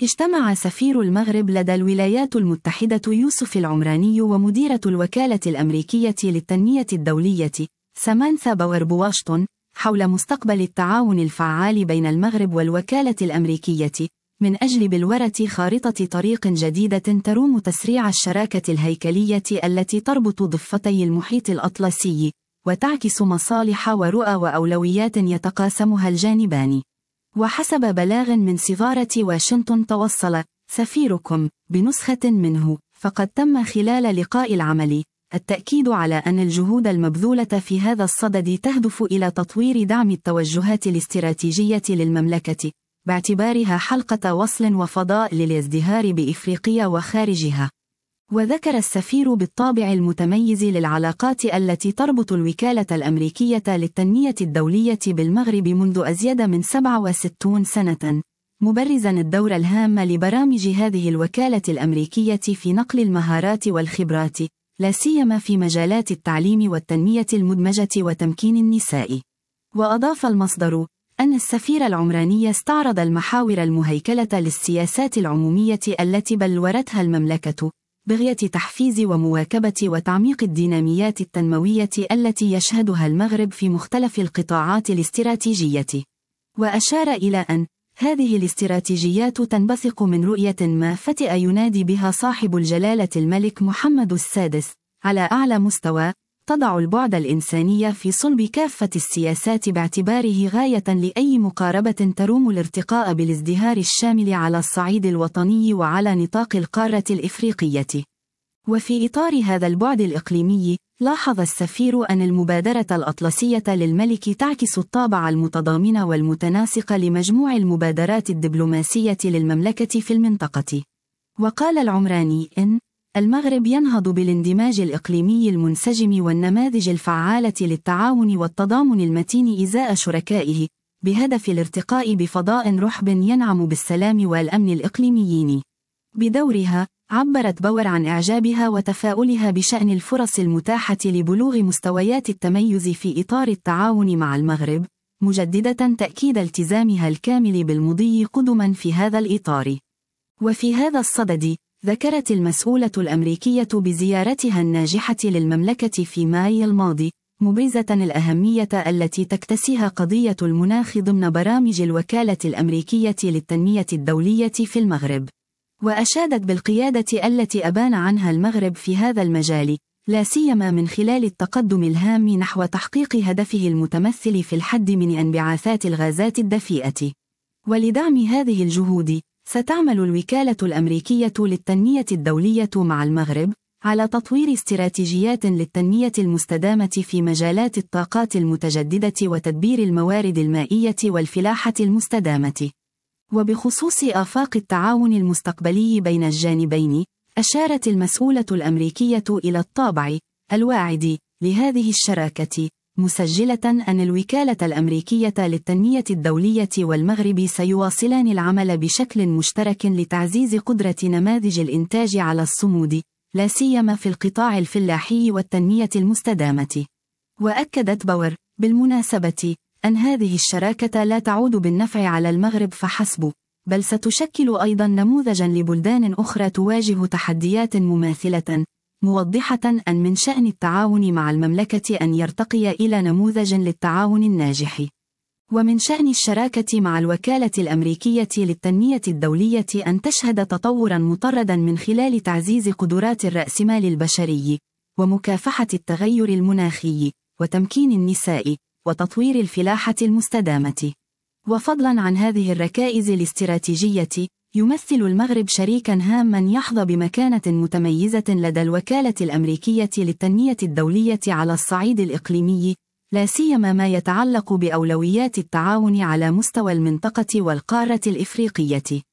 اجتمع سفير المغرب لدى الولايات المتحدة يوسف العمراني ومديرة الوكالة الأمريكية للتنمية الدولية سامانثا باور بواشنطن حول مستقبل التعاون الفعال بين المغرب والوكالة الأمريكية من أجل بلورة خارطة طريق جديدة تروم تسريع الشراكة الهيكلية التي تربط ضفتي المحيط الأطلسي وتعكس مصالح ورؤى وأولويات يتقاسمها الجانبان. وحسب بلاغ من سفارة واشنطن توصل سفيركم بنسخة منه، فقد تم خلال لقاء العمل التأكيد على أن الجهود المبذولة في هذا الصدد تهدف إلى تطوير دعم التوجهات الاستراتيجية للمملكة باعتبارها حلقة وصل وفضاء للازدهار بإفريقيا وخارجها. وذكر السفير بالطابع المتميز للعلاقات التي تربط الوكالة الأمريكية للتنمية الدولية بالمغرب منذ أزيد من 67 سنة، مبرزاً الدور الهام لبرامج هذه الوكالة الأمريكية في نقل المهارات والخبرات، لا سيما في مجالات التعليم والتنمية المدمجة وتمكين النساء. وأضاف المصدر أن السفير العمراني استعرض المحاور المهيكلة للسياسات العمومية التي بلورتها المملكة بغية تحفيز ومواكبة وتعميق الديناميات التنموية التي يشهدها المغرب في مختلف القطاعات الاستراتيجية. وأشار إلى أن هذه الاستراتيجيات تنبثق من رؤية ما فتئ ينادي بها صاحب الجلالة الملك محمد السادس على أعلى مستوى، تضع البعد الإنساني في صلب كافة السياسات باعتباره غاية لأي مقاربة تروم الارتقاء بالازدهار الشامل على الصعيد الوطني وعلى نطاق القارة الإفريقية. وفي إطار هذا البعد الإقليمي، لاحظ السفير أن المبادرة الأطلسية للملك تعكس الطابع المتضامن والمتناسق لمجموع المبادرات الدبلوماسية للمملكة في المنطقة. وقال العمراني إن المغرب ينهض بالاندماج الإقليمي المنسجم والنماذج الفعالة للتعاون والتضامن المتين إزاء شركائه، بهدف الارتقاء بفضاء رحب ينعم بالسلام والأمن الإقليميين. بدورها، عبرت باور عن إعجابها وتفاؤلها بشأن الفرص المتاحة لبلوغ مستويات التميز في إطار التعاون مع المغرب، مجددة تأكيد التزامها الكامل بالمضي قدما في هذا الإطار. وفي هذا الصدد، ذكرت المسؤولة الأمريكية بزيارتها الناجحة للمملكة في مايو الماضي مبرزة الأهمية التي تكتسيها قضية المناخ ضمن برامج الوكالة الأمريكية للتنمية الدولية في المغرب. وأشادت بالقيادة التي أبان عنها المغرب في هذا المجال، لا سيما من خلال التقدم الهام نحو تحقيق هدفه المتمثل في الحد من انبعاثات الغازات الدفيئة. ولدعم هذه الجهود، ستعمل الوكالة الأمريكية للتنمية الدولية مع المغرب على تطوير استراتيجيات للتنمية المستدامة في مجالات الطاقات المتجددة وتدبير الموارد المائية والفلاحة المستدامة. وبخصوص آفاق التعاون المستقبلي بين الجانبين، أشارت المسؤولة الأمريكية إلى الطابع الواعد لهذه الشراكة، مسجلة أن الوكالة الأمريكية للتنمية الدولية والمغرب سيواصلان العمل بشكل مشترك لتعزيز قدرة نماذج الإنتاج على الصمود، لا سيما في القطاع الفلاحي والتنمية المستدامة. وأكدت باور بالمناسبة أن هذه الشراكة لا تعود بالنفع على المغرب فحسب، بل ستشكل أيضا نموذجا لبلدان أخرى تواجه تحديات مماثلة، موضحة أن من شأن التعاون مع المملكة أن يرتقي إلى نموذج للتعاون الناجح. ومن شأن الشراكة مع الوكالة الأمريكية للتنمية الدولية أن تشهد تطورا مطردا من خلال تعزيز قدرات الرأسمال البشري، ومكافحة التغير المناخي، وتمكين النساء، وتطوير الفلاحة المستدامة. وفضلا عن هذه الركائز الاستراتيجية، يمثل المغرب شريكا هاما يحظى بمكانة متميزة لدى الوكالة الأمريكية للتنمية الدولية على الصعيد الإقليمي، لا سيما ما يتعلق بأولويات التعاون على مستوى المنطقة والقارة الإفريقية.